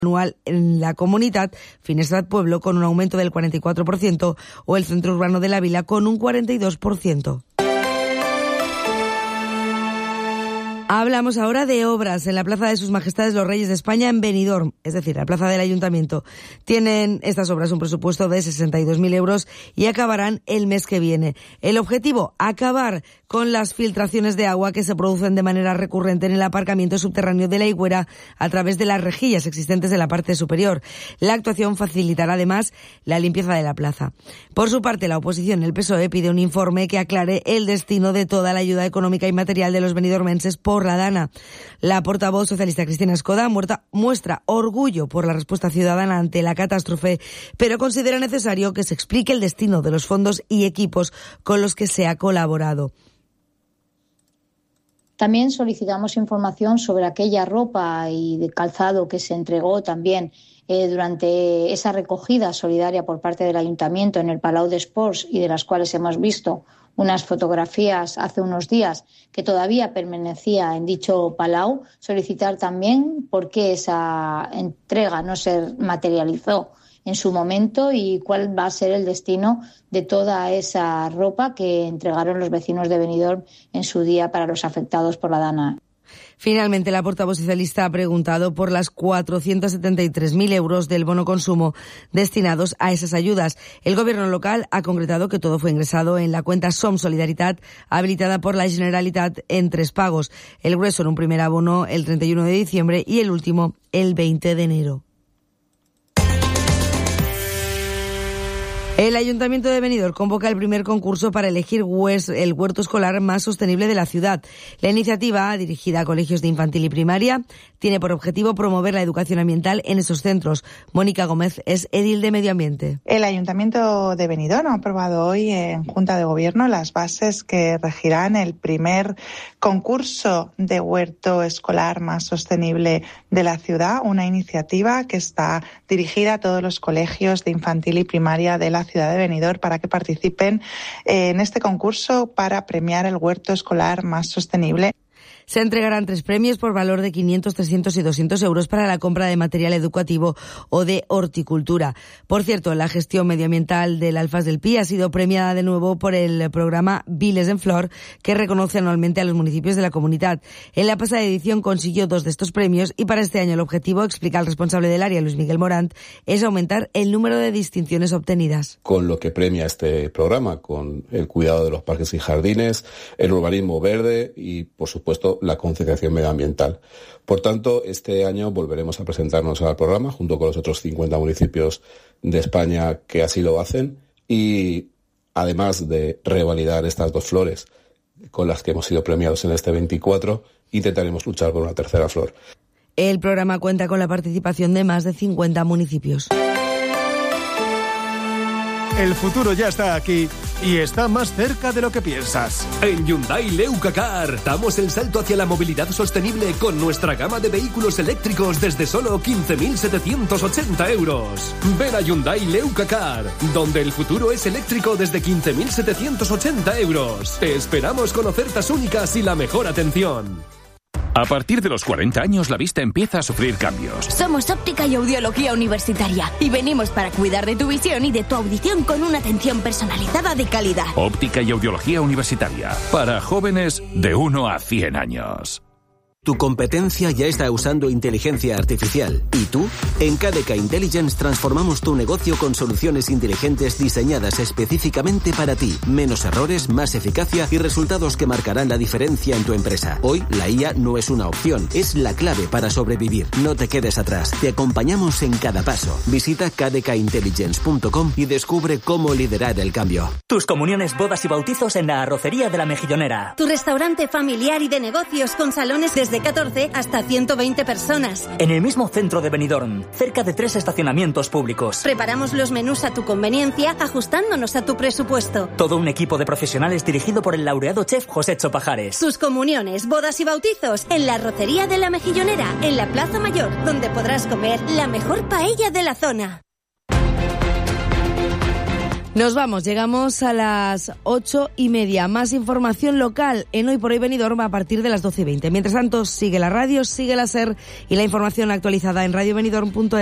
anual en la Comunitat, Finestrat Pueblo con un aumento del 44% o el centro urbano de la Vila con un 42%. Hablamos ahora de obras en la Plaza de Sus Majestades los Reyes de España en Benidorm, es decir, la plaza del Ayuntamiento. Tienen estas obras un presupuesto de 62.000 euros y acabarán el mes que viene. El objetivo, acabar con las filtraciones de agua que se producen de manera recurrente en el aparcamiento subterráneo de la Higuera a través de las rejillas existentes en la parte superior. La actuación facilitará además la limpieza de la plaza. Por su parte, la oposición, el PSOE, pide un informe que aclare el destino de toda la ayuda económica y material de los benidormenses por la Dana. La portavoz socialista Cristina Escoda muestra orgullo por la respuesta ciudadana ante la catástrofe, pero considera necesario que se explique el destino de los fondos y equipos con los que se ha colaborado. También solicitamos información sobre aquella ropa y de calzado que se entregó también durante esa recogida solidaria por parte del Ayuntamiento en el Palau d'Esports y de las cuales hemos visto unas fotografías hace unos días que todavía permanecía en dicho palau. Solicitar también por qué esa entrega no se materializó en su momento y cuál va a ser el destino de toda esa ropa que entregaron los vecinos de Benidorm en su día para los afectados por la Dana. Finalmente, la portavoz socialista ha preguntado por las 473.000 euros del bono consumo destinados a esas ayudas. El gobierno local ha concretado que todo fue ingresado en la cuenta Som Solidaritat, habilitada por la Generalitat en 3 pagos. El grueso en un primer abono el 31 de diciembre y el último el 20 de enero. El Ayuntamiento de Benidorm convoca el primer concurso para elegir el huerto escolar más sostenible de la ciudad. La iniciativa, dirigida a colegios de infantil y primaria, tiene por objetivo promover la educación ambiental en esos centros. Mónica Gómez es edil de Medio Ambiente. El Ayuntamiento de Benidorm ha aprobado hoy en Junta de Gobierno las bases que regirán el primer concurso de huerto escolar más sostenible de la ciudad, una iniciativa que está dirigida a todos los colegios de infantil y primaria de la ciudad de Benidorm para que participen en este concurso para premiar el huerto escolar más sostenible. Se entregarán 3 premios por valor de 500, 300 y 200 euros para la compra de material educativo o de horticultura. Por cierto, la gestión medioambiental del Alfàs del Pi ha sido premiada de nuevo por el programa Viles en Flor, que reconoce anualmente a los municipios de la comunidad. En la pasada edición consiguió 2 de estos premios y para este año el objetivo, explica el responsable del área, Luis Miguel Morant, es aumentar el número de distinciones obtenidas. Con lo que premia este programa, con el cuidado de los parques y jardines, el urbanismo verde y, por supuesto, la concienciación medioambiental. Por tanto, este año volveremos a presentarnos al programa junto con los otros 50 municipios de España que así lo hacen y, además de revalidar estas 2 flores con las que hemos sido premiados en este 24, intentaremos luchar por una tercera flor. El programa cuenta con la participación de más de 50 municipios. El futuro ya está aquí y está más cerca de lo que piensas. En Hyundai Leucacar damos el salto hacia la movilidad sostenible con nuestra gama de vehículos eléctricos desde solo 15.780 euros. Ven a Hyundai Leucacar, donde el futuro es eléctrico desde 15.780 euros. Te esperamos con ofertas únicas y la mejor atención. A partir de los 40 años la vista empieza a sufrir cambios. Somos Óptica y Audiología Universitaria y venimos para cuidar de tu visión y de tu audición con una atención personalizada de calidad. Óptica y Audiología Universitaria, para jóvenes de 1 a 100 años. Tu competencia ya está usando inteligencia artificial. ¿Y tú? En KDK Intelligence transformamos tu negocio con soluciones inteligentes diseñadas específicamente para ti. Menos errores, más eficacia y resultados que marcarán la diferencia en tu empresa. Hoy, la IA no es una opción, es la clave para sobrevivir. No te quedes atrás. Te acompañamos en cada paso. Visita kdkintelligence.com y descubre cómo liderar el cambio. Tus comuniones, bodas y bautizos en la Arrocería de la Mejillonera. Tu restaurante familiar y de negocios con salones desde 14 hasta 120 personas. En el mismo centro de Benidorm, cerca de 3 estacionamientos públicos. Preparamos los menús a tu conveniencia, ajustándonos a tu presupuesto. Todo un equipo de profesionales dirigido por el laureado chef Josécho Pajares. Tus comuniones, bodas y bautizos en la Arrocería de la Mejillonera, en la Plaza Mayor, donde podrás comer la mejor paella de la zona. Nos vamos, llegamos a las 8:30. Más información local en Hoy por Hoy Benidorm a partir de las 12:20. Mientras tanto, sigue la radio, sigue la SER y la información actualizada en radiobenidorm.es.